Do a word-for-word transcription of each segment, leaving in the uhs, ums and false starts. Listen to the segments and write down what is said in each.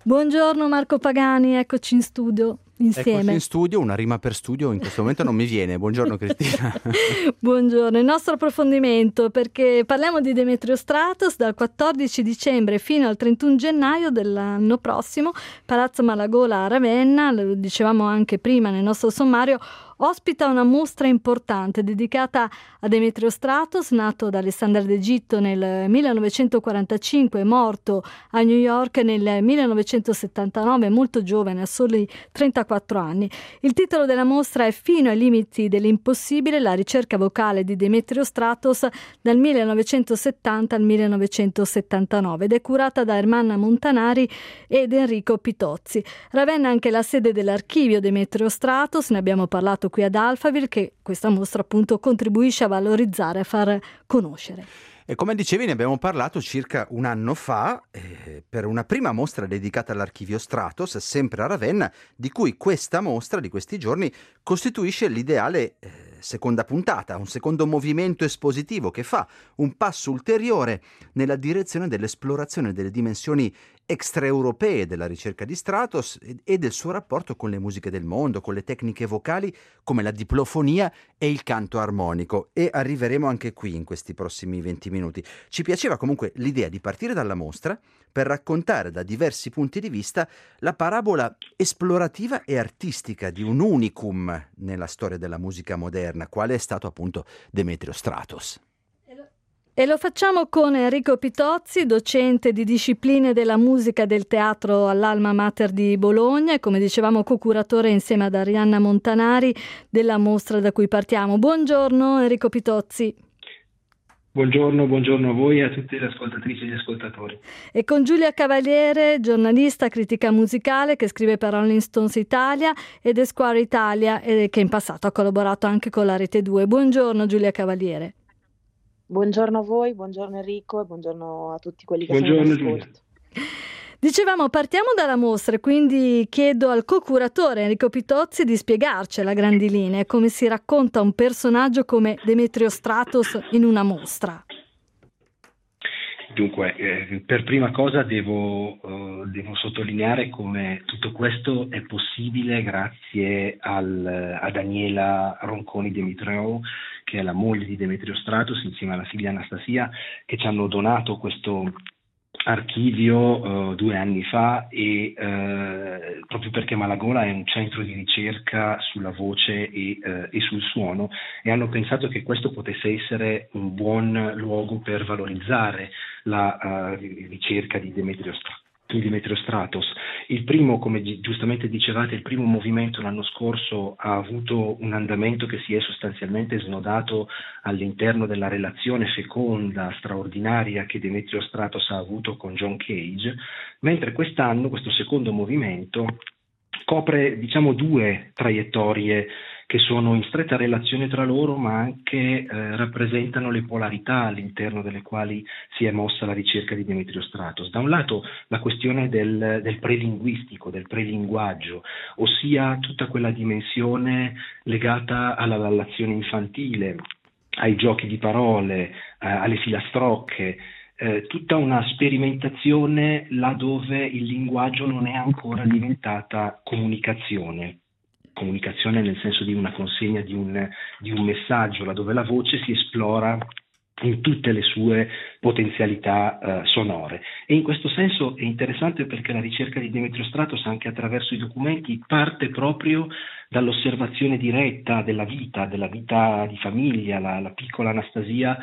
Buongiorno Marco Pagani, eccoci in studio insieme. Eccoci in studio, una rima per studio in questo momento non mi viene. Buongiorno Cristina. Buongiorno, il nostro approfondimento, perché parliamo di Demetrio Stratos dal quattordici dicembre fino al trentuno gennaio dell'anno prossimo. Palazzo Malagola a Ravenna, lo dicevamo anche prima nel nostro sommario, ospita una mostra importante dedicata a Demetrio Stratos, nato da Alessandria d'Egitto nel millenovecentoquarantacinque, morto a New York nel millenovecentosettantanove, molto giovane, a soli trentaquattro anni. Il titolo della mostra è Fino ai limiti dell'impossibile, la ricerca vocale di Demetrio Stratos dal millenovecentosettanta al millenovecentosettantanove ed è curata da Ermanna Montanari ed Enrico Pitozzi. Ravenna è anche la sede dell'archivio Demetrio Stratos, ne abbiamo parlato qui ad Alphaville, che questa mostra appunto contribuisce a valorizzare, a far conoscere. E come dicevi, ne abbiamo parlato circa un anno fa eh, per una prima mostra dedicata all'archivio Stratos, sempre a Ravenna, di cui questa mostra di questi giorni costituisce l'ideale eh, seconda puntata, un secondo movimento espositivo che fa un passo ulteriore nella direzione dell'esplorazione delle dimensioni extraeuropee della ricerca di Stratos e del suo rapporto con le musiche del mondo, con le tecniche vocali come la diplofonia e il canto armonico, e arriveremo anche qui in questi prossimi venti minuti. Ci piaceva comunque l'idea di partire dalla mostra per raccontare da diversi punti di vista la parabola esplorativa e artistica di un unicum nella storia della musica moderna, quale è stato appunto Demetrio Stratos. E lo facciamo con Enrico Pitozzi, docente di discipline della musica e del teatro all'Alma Mater di Bologna e, come dicevamo, co-curatore insieme ad Arianna Montanari della mostra da cui partiamo. Buongiorno Enrico Pitozzi. Buongiorno, buongiorno a voi e a tutte le ascoltatrici e gli ascoltatori. E con Giulia Cavaliere, giornalista, critica musicale, che scrive per Rolling Stones Italia ed Esquire Italia e che in passato ha collaborato anche con la Rete due. Buongiorno Giulia Cavaliere. Buongiorno a voi, buongiorno Enrico e buongiorno a tutti quelli che buongiorno, sono in ascolto. Dicevamo, partiamo dalla mostra, quindi chiedo al co-curatore Enrico Pitozzi di spiegarci a grandi linee come si racconta un personaggio come Demetrio Stratos in una mostra. Dunque, eh, per prima cosa devo, uh, devo sottolineare come tutto questo è possibile grazie al, a Daniela Ronconi Dimitriou, che è la moglie di Demetrio Stratos, insieme alla figlia Anastasia, che ci hanno donato questo archivio uh, due anni fa e uh, proprio perché Malagola è un centro di ricerca sulla voce e, uh, e sul suono, e hanno pensato che questo potesse essere un buon luogo per valorizzare la uh, ricerca di Demetrio Stratos. Di Demetrio Stratos. Il primo, come giustamente dicevate, il primo movimento l'anno scorso ha avuto un andamento che si è sostanzialmente snodato all'interno della relazione feconda, straordinaria che Demetrio Stratos ha avuto con John Cage, mentre quest'anno questo secondo movimento copre, diciamo, due traiettorie che sono in stretta relazione tra loro, ma anche eh, rappresentano le polarità all'interno delle quali si è mossa la ricerca di Demetrio Stratos. Da un lato la questione del, del prelinguistico, del prelinguaggio, ossia tutta quella dimensione legata alla lallazione infantile, ai giochi di parole, eh, alle filastrocche, eh, tutta una sperimentazione laddove il linguaggio non è ancora diventata comunicazione. Comunicazione nel senso di una consegna di un, di un messaggio, laddove la voce si esplora in tutte le sue potenzialità uh, sonore. E in questo senso è interessante perché la ricerca di Demetrio Stratos, anche attraverso i documenti, parte proprio dall'osservazione diretta della vita, della vita di famiglia, la, la piccola Anastasia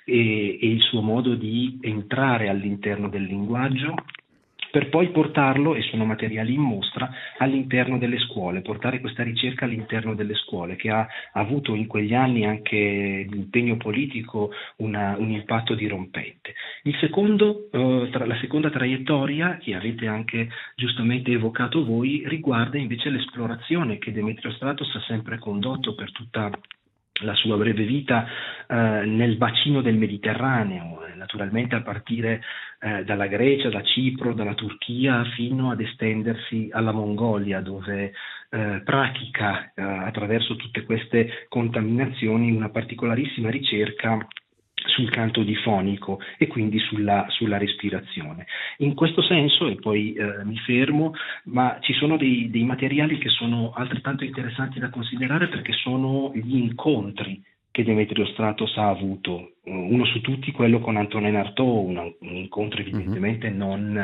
e, e il suo modo di entrare all'interno del linguaggio, per poi portarlo, e sono materiali in mostra, all'interno delle scuole, portare questa ricerca all'interno delle scuole, che ha avuto in quegli anni anche di impegno politico una, un impatto dirompente. Il secondo, eh, tra, la seconda traiettoria, che avete anche giustamente evocato voi, riguarda invece l'esplorazione che Demetrio Stratos ha sempre condotto per tutta la sua breve vita eh, nel bacino del Mediterraneo, naturalmente a partire eh, dalla Grecia, da Cipro, dalla Turchia, fino ad estendersi alla Mongolia, dove eh, pratica eh, attraverso tutte queste contaminazioni una particolarissima ricerca sul canto difonico e quindi sulla, sulla respirazione. In questo senso, e poi eh, mi fermo, ma ci sono dei, dei materiali che sono altrettanto interessanti da considerare perché sono gli incontri che Demetrio Stratos ha avuto, uno su tutti quello con Antonin Artaud, un, un incontro evidentemente mm-hmm. non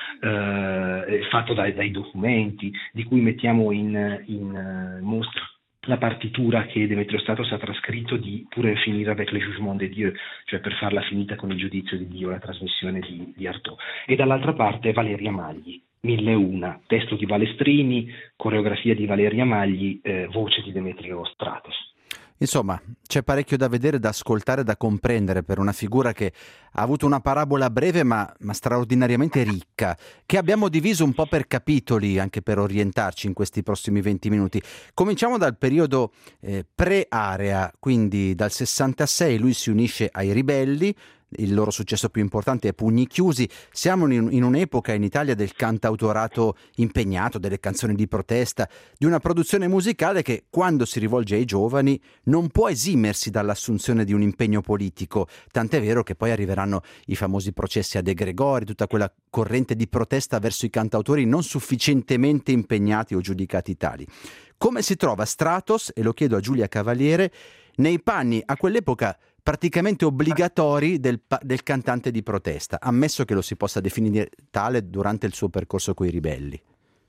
eh, fatto dai, dai documenti, di cui mettiamo in, in uh, mostra la partitura che Demetrio Stratos ha trascritto di Pour en finir avec le jugement de Dieu, cioè per farla finita con il giudizio di Dio, la trasmissione di, di Artaud. E dall'altra parte Valeria Magli, Mille una, testo di Balestrini, coreografia di Valeria Magli, eh, voce di Demetrio Stratos. Insomma, c'è parecchio da vedere, da ascoltare, da comprendere per una figura che ha avuto una parabola breve ma, ma straordinariamente ricca, che abbiamo diviso un po' per capitoli anche per orientarci in questi prossimi venti minuti. Cominciamo dal periodo eh, pre-area, quindi dal sessantasei lui si unisce ai Ribelli. Il loro successo più importante è Pugni Chiusi. Siamo in, in un'epoca in Italia del cantautorato impegnato, delle canzoni di protesta, di una produzione musicale che, quando si rivolge ai giovani, non può esimersi dall'assunzione di un impegno politico, tant'è vero che poi arriveranno i famosi processi a De Gregori, tutta quella corrente di protesta verso i cantautori non sufficientemente impegnati o giudicati tali. Come si trova Stratos, e lo chiedo a Giulia Cavaliere, nei panni a quell'epoca praticamente obbligatori del, del cantante di protesta, ammesso che lo si possa definire tale durante il suo percorso coi Ribelli?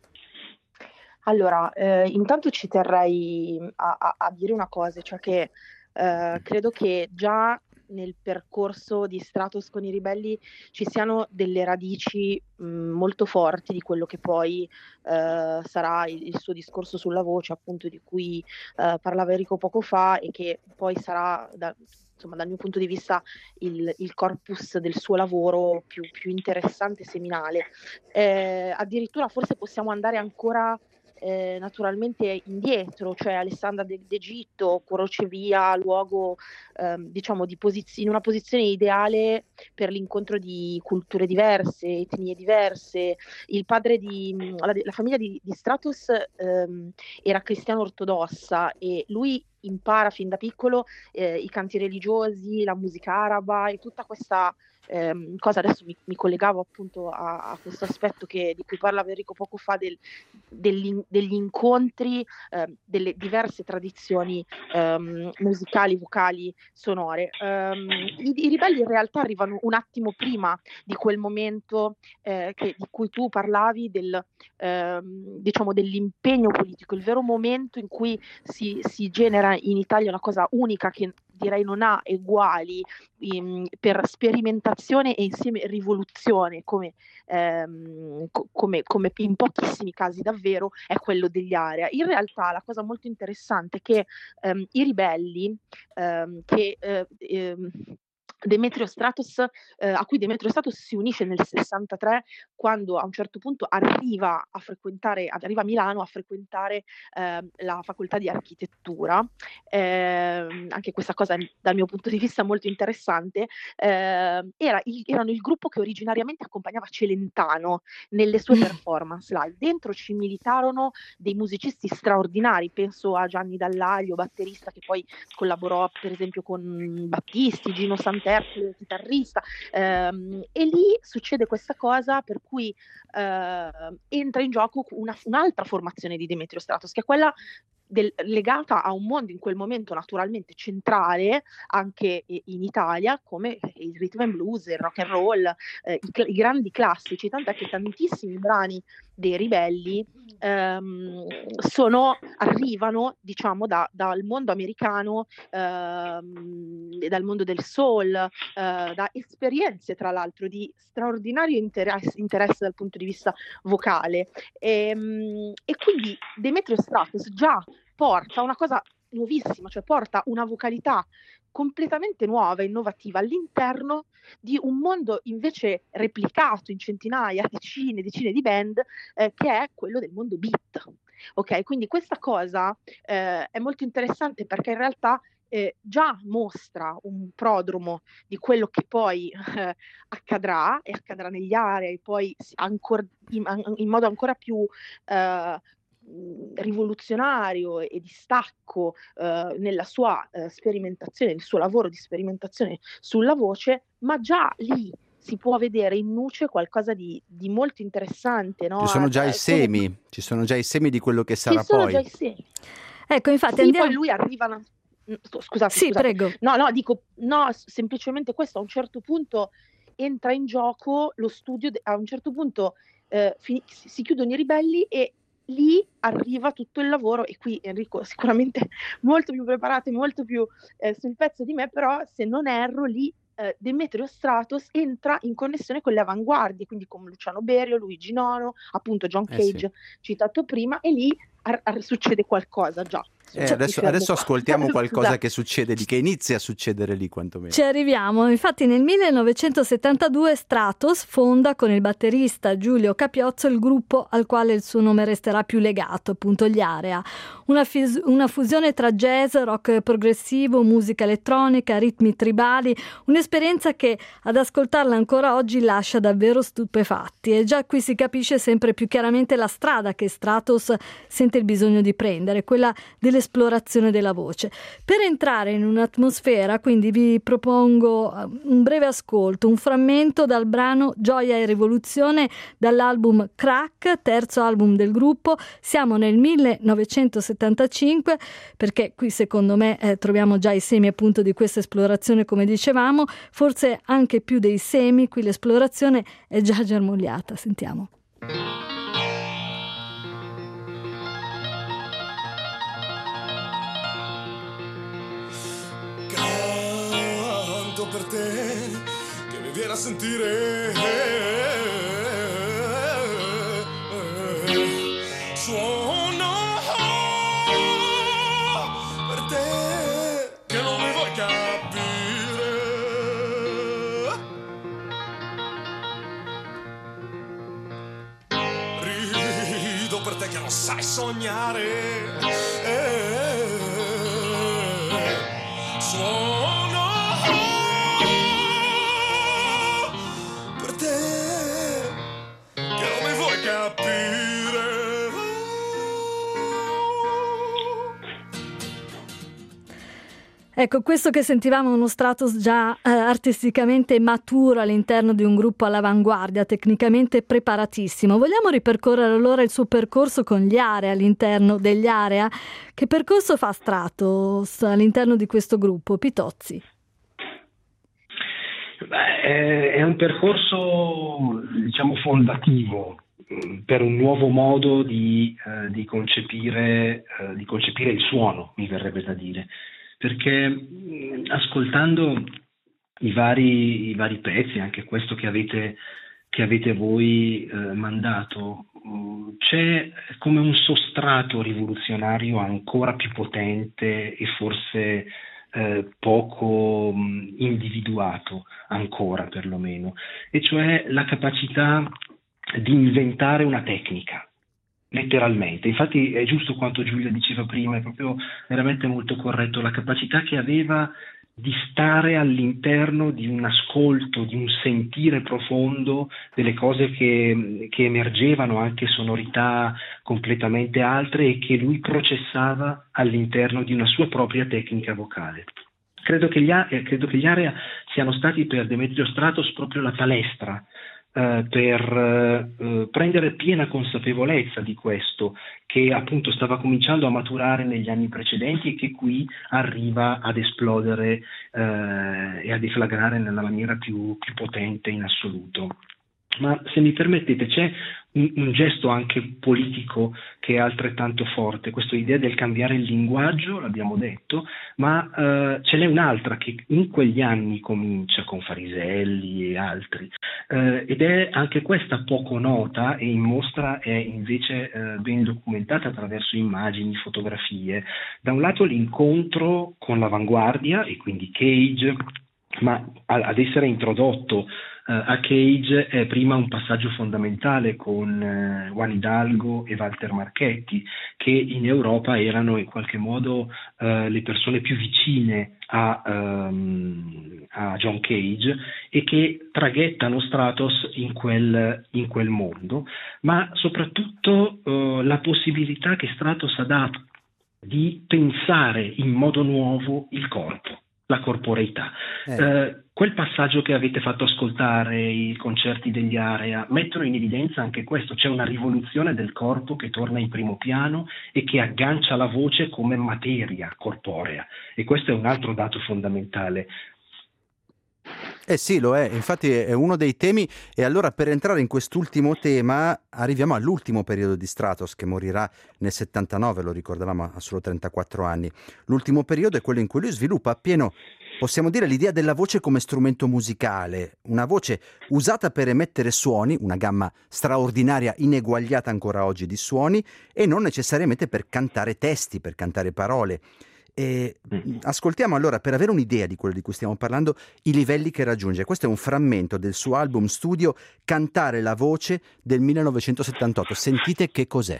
Allora, eh, intanto ci terrei a, a, a dire una cosa, cioè che eh, credo che già nel percorso di Stratos con i Ribelli ci siano delle radici mh, molto forti di quello che poi eh, sarà il, il suo discorso sulla voce, appunto, di cui eh, parlava Enrico poco fa, e che poi sarà, da, insomma, dal mio punto di vista, il, il corpus del suo lavoro più, più interessante e seminale. Eh, addirittura forse possiamo andare ancora Eh, naturalmente indietro, cioè Alessandra d'Egitto, crocevia, luogo ehm, diciamo di posiz- in una posizione ideale per l'incontro di culture diverse, etnie diverse. Il padre di la, la famiglia di, di Stratos ehm, era cristiano ortodossa e lui impara fin da piccolo eh, i canti religiosi, la musica araba e tutta questa ehm, cosa. Adesso mi, mi collegavo appunto a, a questo aspetto che, di cui parlava Enrico poco fa, del, degli, degli incontri eh, delle diverse tradizioni ehm, musicali, vocali, sonore. Um, i, I Ribelli in realtà arrivano un attimo prima di quel momento eh, che, di cui tu parlavi, del, ehm, diciamo dell'impegno politico, il vero momento in cui si, si genera in Italia una cosa unica che direi non ha eguali in, per sperimentazione e insieme rivoluzione, come, ehm, co- come, come in pochissimi casi davvero, è quello degli Area. In realtà la cosa molto interessante è che ehm, i Ribelli, ehm, che eh, ehm, Demetrio Stratos, eh, a cui Demetrio Stratos si unisce nel sessantatré, quando a un certo punto arriva a frequentare, arriva a Milano a frequentare eh, la facoltà di architettura. Eh, anche questa cosa è, dal mio punto di vista, molto interessante. Eh, era il, erano il gruppo che originariamente accompagnava Celentano nelle sue performance live. Dentro ci militarono dei musicisti straordinari, penso a Gianni Dallaglio, batterista, che poi collaborò per esempio con Battisti, Gino Santerno, chitarrista, ehm, e lì succede questa cosa per cui eh, entra in gioco una, un'altra formazione di Demetrio Stratos, che è quella del, legata a un mondo in quel momento naturalmente centrale anche in Italia, come il rhythm and blues, il rock and roll, eh, i, i grandi classici, tant'è che tantissimi brani dei Ribelli ehm, sono, arrivano diciamo da, dal mondo americano, ehm, dal mondo del soul, eh, da esperienze tra l'altro di straordinario interesse, interesse dal punto di vista vocale, e, e quindi Demetrio Stratos già porta una cosa nuovissima, cioè porta una vocalità completamente nuova e innovativa all'interno di un mondo invece replicato in centinaia, decine, decine di band, eh, che è quello del mondo beat. Ok, quindi questa cosa eh, è molto interessante perché in realtà eh, già mostra un prodromo di quello che poi eh, accadrà e accadrà negli Area e poi ancora in, in modo ancora più eh, rivoluzionario e di stacco eh, nella sua eh, sperimentazione, nel suo lavoro di sperimentazione sulla voce, ma già lì si può vedere in Nuce qualcosa di, di molto interessante, no? Ci sono già i Sono- semi, ci sono già i semi di quello che Ci sarà sono poi. già i segni. Ecco, infatti Sì, andiamo... poi lui arriva... una- Mm, scu- Scusate, Sì, scusate. prego. No, no, dico, no, s- semplicemente questo a un certo punto entra in gioco lo studio, de- a un certo punto eh, fini- si, si chiudono i ribelli e lì arriva tutto il lavoro, e qui Enrico sicuramente molto più preparato e molto più eh, sul pezzo di me, però se non erro lì eh, Demetrio Stratos entra in connessione con le avanguardie, quindi con Luciano Berio, Luigi Nono, appunto John Eh sì. Cage citato prima, e lì ar- ar- succede qualcosa già. Eh, Cioè, mi adesso, fermo adesso qua. ascoltiamo qualcosa Scusate. che succede lì, che inizia a succedere lì quantomeno. Ci arriviamo. Infatti nel millenovecentosettantadue Stratos fonda con il batterista Giulio Capiozzo il gruppo al quale il suo nome resterà più legato, appunto gli Area. Una, fis- una fusione tra jazz, rock progressivo, musica elettronica, ritmi tribali, un'esperienza che ad ascoltarla ancora oggi lascia davvero stupefatti, e già qui si capisce sempre più chiaramente la strada che Stratos sente il bisogno di prendere, quella dell'esplorazione della voce. Per entrare in un'atmosfera, quindi vi propongo un breve ascolto, un frammento dal brano Gioia e Rivoluzione dall'album Crack, terzo album del gruppo. Siamo nel millenovecentosettantacinque, perché qui secondo me eh, troviamo già i semi appunto di questa esplorazione, come dicevamo, forse anche più dei semi, qui l'esplorazione è già germogliata. Sentiamo. Canto per te che mi viene a sentire, suono per te che non mi vuoi capire, rido per te che non sai sognare, suono per te che non mi vuoi capire. Ecco, questo che sentivamo è uno Stratos già eh, artisticamente maturo all'interno di un gruppo all'avanguardia, tecnicamente preparatissimo. Vogliamo ripercorrere allora il suo percorso con gli Area all'interno degli Area? Che percorso fa Stratos all'interno di questo gruppo? Pitozzi. Beh, è, è un percorso, diciamo, fondativo mh, per un nuovo modo di, eh, di concepire, eh, di concepire il suono, mi verrebbe da dire. Perché mh, ascoltando i vari, i vari pezzi, anche questo che avete, che avete voi eh, mandato, mh, c'è come un sostrato rivoluzionario ancora più potente e forse eh, poco mh, individuato ancora perlomeno, e cioè la capacità di inventare una tecnica. Letteralmente, infatti è giusto quanto Giulia diceva prima, è proprio veramente molto corretto, la capacità che aveva di stare all'interno di un ascolto, di un sentire profondo delle cose che, che emergevano, anche sonorità completamente altre, e che lui processava all'interno di una sua propria tecnica vocale. Credo che gli, credo che gli Area siano stati per Demetrio Stratos proprio la palestra Uh, per uh, prendere piena consapevolezza di questo, che appunto stava cominciando a maturare negli anni precedenti e che qui arriva ad esplodere uh, e a deflagrare nella maniera più, più potente in assoluto. Ma se mi permettete, c'è un, un gesto anche politico che è altrettanto forte, questa idea del cambiare il linguaggio, l'abbiamo detto, ma eh, ce n'è un'altra che in quegli anni comincia con Fariselli e altri, eh, ed è anche questa poco nota, e in mostra è invece eh, ben documentata attraverso immagini, fotografie. Da un lato l'incontro con l'avanguardia, e quindi Cage, ma ad essere introdotto a Cage è prima un passaggio fondamentale con uh, Juan Hidalgo e Walter Marchetti, che in Europa erano in qualche modo uh, le persone più vicine a, um, a John Cage e che traghettano Stratos in quel, in quel mondo, ma soprattutto uh, la possibilità che Stratos ha dato di pensare in modo nuovo il corpo, la corporeità. Eh. Eh, quel passaggio che avete fatto ascoltare, i concerti degli Area, mettono in evidenza anche questo: c'è una rivoluzione del corpo che torna in primo piano e che aggancia la voce come materia corporea, e questo è un altro dato fondamentale. Eh sì, lo è, infatti è uno dei temi. E allora, per entrare in quest'ultimo tema, arriviamo all'ultimo periodo di Stratos, che morirà nel settantanove, lo ricordavamo, a solo trentaquattro anni. L'ultimo periodo è quello in cui lui sviluppa appieno, possiamo dire, l'idea della voce come strumento musicale, una voce usata per emettere suoni, una gamma straordinaria, ineguagliata ancora oggi di suoni, e non necessariamente per cantare testi, per cantare parole. E ascoltiamo allora, per avere un'idea di quello di cui stiamo parlando, i livelli che raggiunge. Questo è un frammento del suo album studio Cantare la voce del millenovecentosettantotto. Sentite che cos'è.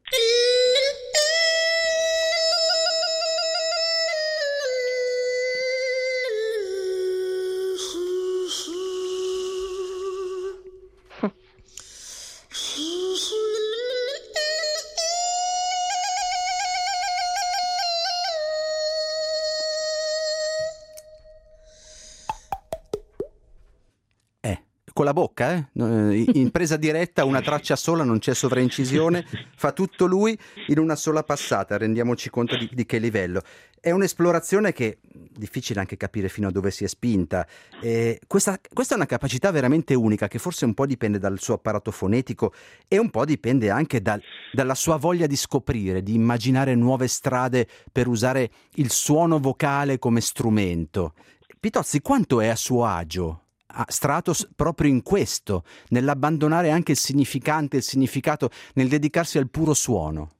Con la bocca, eh? In presa diretta, una traccia sola, non c'è sovraincisione, fa tutto lui in una sola passata, rendiamoci conto di, di che livello. È un'esplorazione che è difficile anche capire fino a dove si è spinta. E questa, questa è una capacità veramente unica, che forse un po' dipende dal suo apparato fonetico e un po' dipende anche dal, dalla sua voglia di scoprire, di immaginare nuove strade per usare il suono vocale come strumento. Pitozzi, quanto è a suo agio a Stratos proprio in questo, nell'abbandonare anche il significante, il significato, nel dedicarsi al puro suono?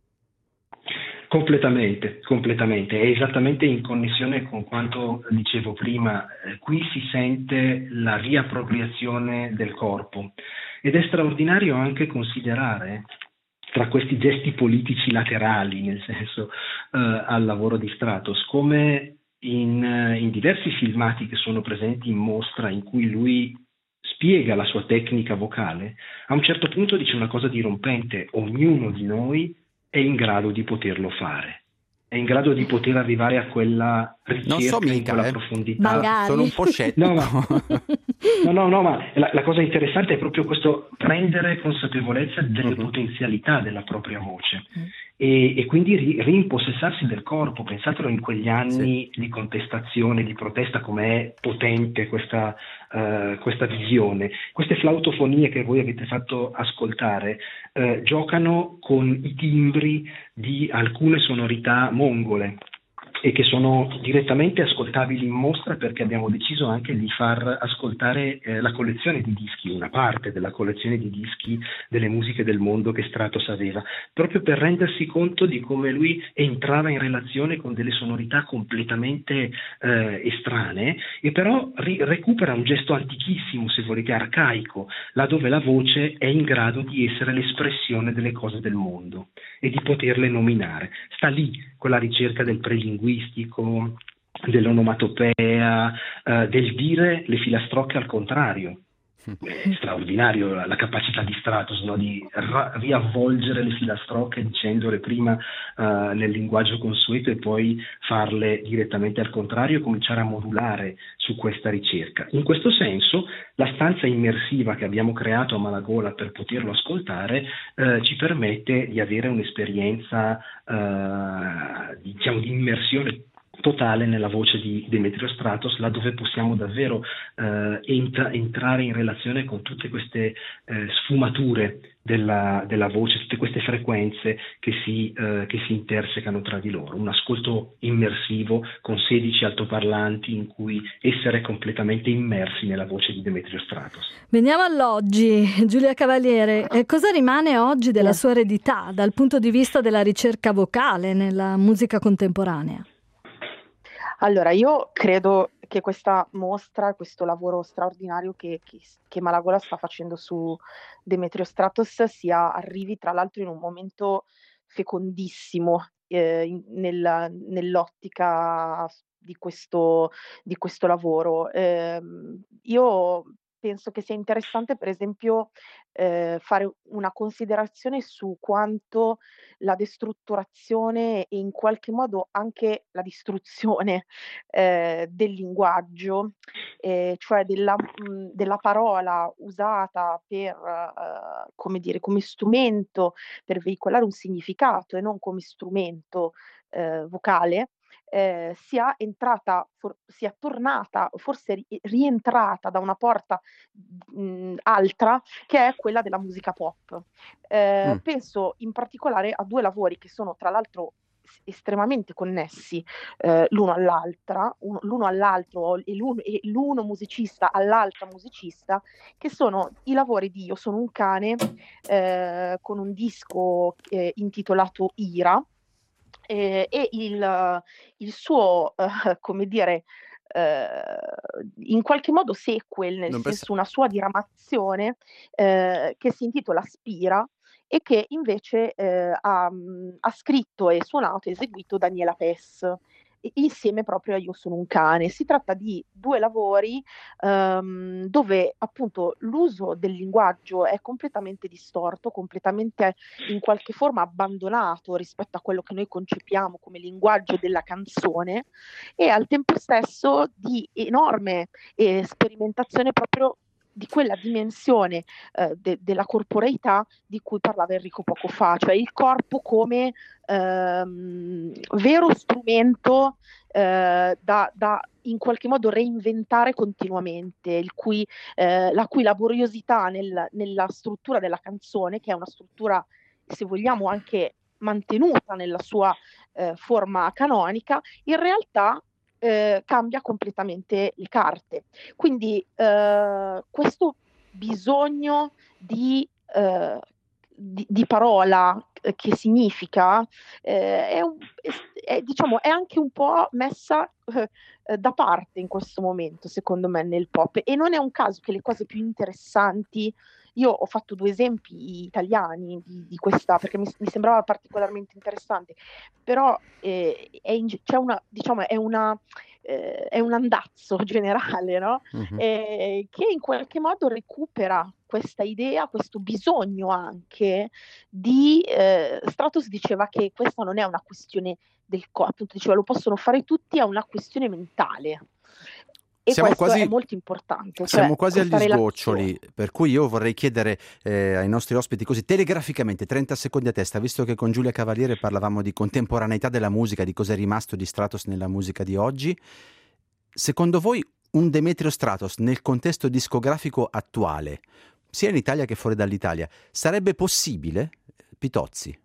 Completamente, completamente. È esattamente in connessione con quanto dicevo prima. Eh, qui si sente la riappropriazione del corpo, ed è straordinario anche considerare, tra questi gesti politici laterali, nel senso eh, al lavoro di Stratos, come In, in diversi filmati che sono presenti in mostra, in cui lui spiega la sua tecnica vocale, a un certo punto dice una cosa dirompente: ognuno di noi è in grado di poterlo fare, è in grado di poter arrivare a quella ricerca, non so mica, in quella eh. profondità. Magari. Sono un po' scettico. No, ma, no, no, no, ma la, la cosa interessante è proprio questo: prendere consapevolezza delle uh-huh. potenzialità della propria voce. Uh-huh. E, e quindi ri, rimpossessarsi del corpo. Pensatelo in quegli anni sì. di contestazione, di protesta, com'è potente questa, uh, questa visione. Queste flautofonie che voi avete fatto ascoltare uh, giocano con i timbri di alcune sonorità mongole, e che sono direttamente ascoltabili in mostra, perché abbiamo deciso anche di far ascoltare eh, la collezione di dischi, una parte della collezione di dischi delle musiche del mondo che Stratos aveva, proprio per rendersi conto di come lui entrava in relazione con delle sonorità completamente eh, estranee, e però ri- recupera un gesto antichissimo, se volete, arcaico, laddove la voce è in grado di essere l'espressione delle cose del mondo e di poterle nominare. Sta lì quella ricerca del prelinguistico, dell'onomatopea, eh, del dire le filastrocche al contrario. È straordinario la, la capacità di Stratos, no? Di ra- riavvolgere le filastrocche dicendole prima uh, nel linguaggio consueto e poi farle direttamente al contrario, e cominciare a modulare su questa ricerca. In questo senso la stanza immersiva che abbiamo creato a Malagola per poterlo ascoltare uh, ci permette di avere un'esperienza uh, diciamo di immersione totale nella voce di Demetrio Stratos, laddove possiamo davvero eh, entra- entrare in relazione con tutte queste eh, sfumature della, della voce, tutte queste frequenze che si, eh, che si intersecano tra di loro. Un ascolto immersivo con sedici altoparlanti in cui essere completamente immersi nella voce di Demetrio Stratos. Veniamo all'oggi. Giulia Cavaliere, eh, cosa rimane oggi della sua eredità dal punto di vista della ricerca vocale nella musica contemporanea? Allora, io credo che questa mostra, questo lavoro straordinario che, che, che Malagola sta facendo su Demetrio Stratos sia arrivi tra l'altro in un momento fecondissimo eh, in- nella- nell'ottica di questo, di questo lavoro. Ehm, io penso che sia interessante, per esempio, eh, fare una considerazione su quanto la destrutturazione e in qualche modo anche la distruzione eh, del linguaggio, eh, cioè della, mh, della parola usata per, eh, come dire, come strumento per veicolare un significato e non come strumento eh, vocale, eh, sia entrata, for- sia tornata, forse ri- rientrata da una porta mh, altra, che è quella della musica pop. Eh, Mm. penso in particolare a due lavori che sono tra l'altro s- estremamente connessi eh, l'uno all'altra, uno- l'uno all'altro e l'uno, e l'uno musicista all'altra musicista, che sono i lavori di Io sono un cane, eh, con un disco eh, intitolato Ira, eh, e il, il suo, eh, come dire, eh, in qualche modo sequel, nel Non pensa- senso una sua diramazione eh, che si intitola Spira e che invece eh, ha, mh, ha scritto e suonato e eseguito Daniela Pes, e- insieme proprio a Io sono un cane. Si tratta di due lavori ehm, dove appunto l'uso del linguaggio è completamente distorto, completamente in qualche forma abbandonato rispetto a quello che noi concepiamo come linguaggio della canzone, e al tempo stesso di enorme eh, sperimentazione proprio di quella dimensione eh, de- della corporeità di cui parlava Enrico poco fa, cioè il corpo come ehm, vero strumento eh, da, da in qualche modo reinventare continuamente, il cui, eh, la cui laboriosità nel- nella struttura della canzone, che è una struttura, se vogliamo, anche mantenuta nella sua eh, forma canonica, in realtà eh, cambia completamente le carte. Quindi eh, questo bisogno di, eh, di, di parola eh, che significa eh, è, un- è- è, diciamo, è anche un po' messa eh, eh, da parte in questo momento, secondo me, nel pop. E non è un caso che le cose più interessanti, io ho fatto due esempi italiani di, di questa, perché mi, mi sembrava particolarmente interessante, però eh, è in- c'è una, diciamo, è una, eh, è un andazzo generale, no? Mhm. Eh, che in qualche modo recupera questa idea, questo bisogno anche di... Eh, Stratos diceva che questa non è una questione del corpo, appunto diceva lo possono fare tutti, è una questione mentale. E Siamo questo è quasi, molto importante, siamo cioè quasi questa agli relazione. sgoccioli, per cui io vorrei chiedere eh, ai nostri ospiti così telegraficamente, trenta secondi a testa, visto che con Giulia Cavaliere parlavamo di contemporaneità della musica, di cosa è rimasto di Stratos nella musica di oggi. Secondo voi un Demetrio Stratos nel contesto discografico attuale, sia in Italia che fuori dall'Italia, sarebbe possibile? Pitozzi.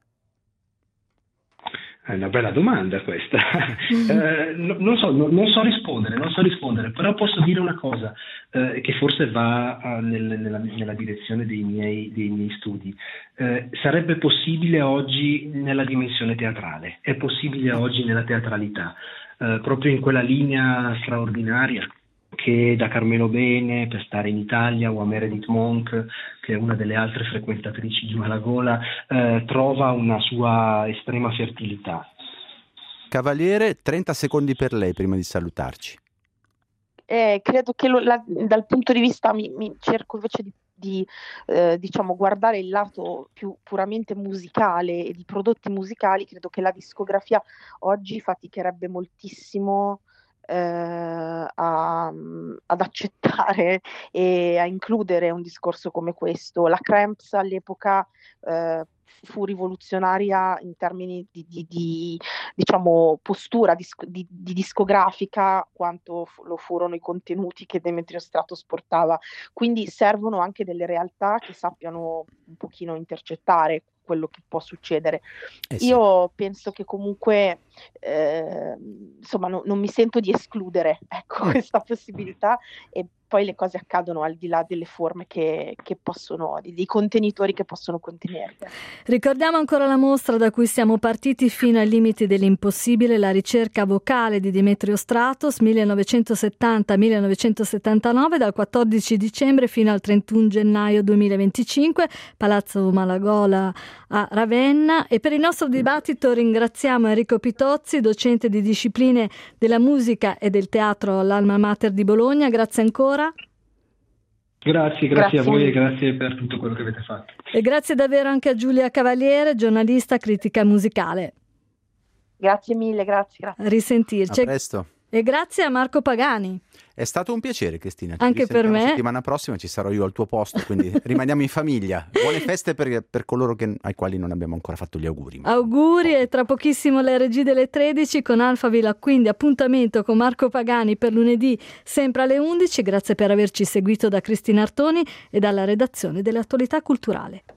È una bella domanda questa. Eh, no- non so, no- non so rispondere, non so rispondere, però posso dire una cosa eh, che forse va eh, nel- nella, nella direzione dei miei, dei miei studi. Eh, sarebbe possibile oggi nella dimensione teatrale, è possibile oggi nella teatralità, eh, proprio in quella linea straordinaria che da Carmelo Bene per stare in Italia o a Meredith Monk, che è una delle altre frequentatrici di Malagola, eh, trova una sua estrema fertilità. Cavaliere, trenta secondi per lei prima di salutarci. Eh, credo che lo- la- dal punto di vista, mi, mi cerco invece di, di, eh, diciamo, guardare il lato più puramente musicale e di prodotti musicali. Credo che la discografia oggi faticherebbe moltissimo eh, a- ad accettare e a includere un discorso come questo. La Cramps all'epoca eh, fu rivoluzionaria in termini di, di- di, diciamo, postura disc- di, di discografica quanto fu- lo furono i contenuti che Demetrio Stratos portava. Quindi servono anche delle realtà che sappiano un pochino intercettare quello che può succedere. Eh sì. Io penso che comunque, eh, insomma, no- non mi sento di escludere, ecco, Mm. questa possibilità, e poi le cose accadono al di là delle forme che, che possono, dei contenitori che possono contenere. Ricordiamo ancora la mostra da cui siamo partiti fino ai limiti dell'impossibile, la ricerca vocale di Demetrio Stratos, millenovecentosettanta millenovecentosettantanove, dal quattordici dicembre fino al trentuno gennaio duemilaventicinque, Palazzo Malagola a Ravenna. E per il nostro dibattito ringraziamo Enrico Pitozzi, docente di discipline della musica e del teatro all'Alma Mater di Bologna. Grazie ancora. Grazie, grazie, Grazie a voi mille. e grazie per tutto quello che avete fatto. E grazie davvero anche a Giulia Cavaliere, giornalista critica musicale. Grazie mille, grazie, grazie. A risentirci. A presto. E grazie a Marco Pagani. È stato un piacere, Cristina. Ci Anche per risentiamo me. settimana prossima ci sarò io al tuo posto, quindi rimaniamo in famiglia. Buone feste per, per coloro che, ai quali non abbiamo ancora fatto gli auguri. Auguri, e tra pochissimo le regie delle tredici con Alphaville, quindi appuntamento con Marco Pagani per lunedì sempre alle undici. Grazie per averci seguito da Cristina Artoni e dalla redazione dell'Attualità Culturale.